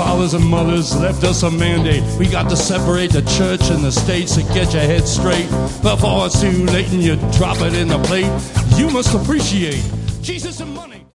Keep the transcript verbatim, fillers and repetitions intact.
fathers and mothers left us a mandate. We got to separate the church and the state, so get your head straight before it's too late and you drop it in the plate. You must appreciate Jesus and money.